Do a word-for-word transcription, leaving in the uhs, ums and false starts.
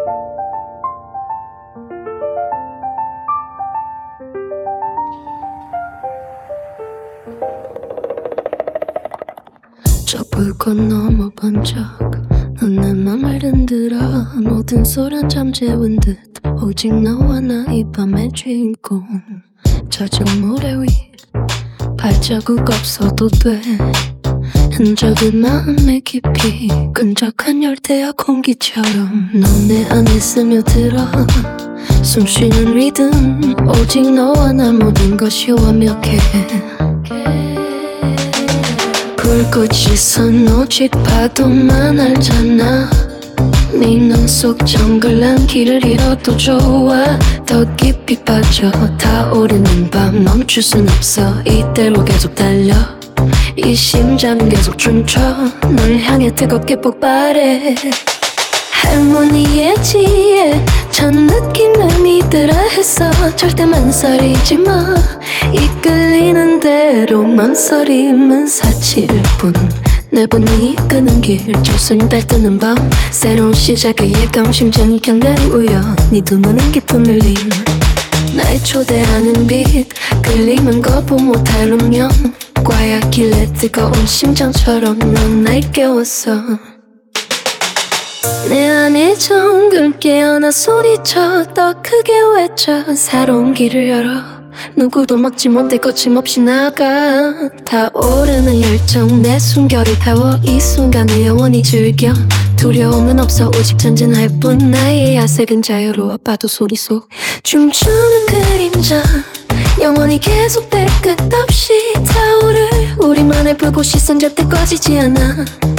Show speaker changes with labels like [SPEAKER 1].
[SPEAKER 1] 저 불꽃 넘어 번쩍 넌 내 맘을 흔들어 모든 소란 잠재운 듯 오직 너와 나 이 밤의 주인공 젖은 모래 위 발자국 없어도 돼 흔적은 마음의 깊이 끈적한 열대야 공기처럼 넌 내 안에 스며들어 숨쉬는 리듬 오직 너와 나 모든 것이 완벽해 불꽃이 선 오직 파도만 알잖아 네 눈 속 정글난 길을 잃어도 좋아 더 깊이 빠져 타오르는 밤 멈출 순 없어 이대로 계속 달려 이 심장은 계속 춤춰 널 향해 뜨겁게 폭발해 할머니의 지혜 전 느낌을 믿으라 했어 절대 망설이지 마 이끌리는 대로 망설임은 사치일뿐 내보니 이끄는 길 조순이 달뜨는 밤 새로운 시작의 예감 심장이 격렬히 울려 네 두 눈은 깊은 밀림 날 초대하는 빛 끌림은 거부 못할 운명 꽈약길래 뜨거운 심장처럼 넌 날 깨웠어 내 안에 정글 깨어나 소리쳐 더 크게 외쳐 새로운 길을 열어 누구도 막지 못해 거침없이 나가 타오르는 열정 내 숨결을 태워 이 순간을 영원히 즐겨 두려움은 없어 오직 전진할 뿐 나의 야색은 자유로워 파도 소리 속 춤추는 그림자 영원히 계속될 끝없이 타오를 우리만의 불꽃 시선 절대 꺼지지 않아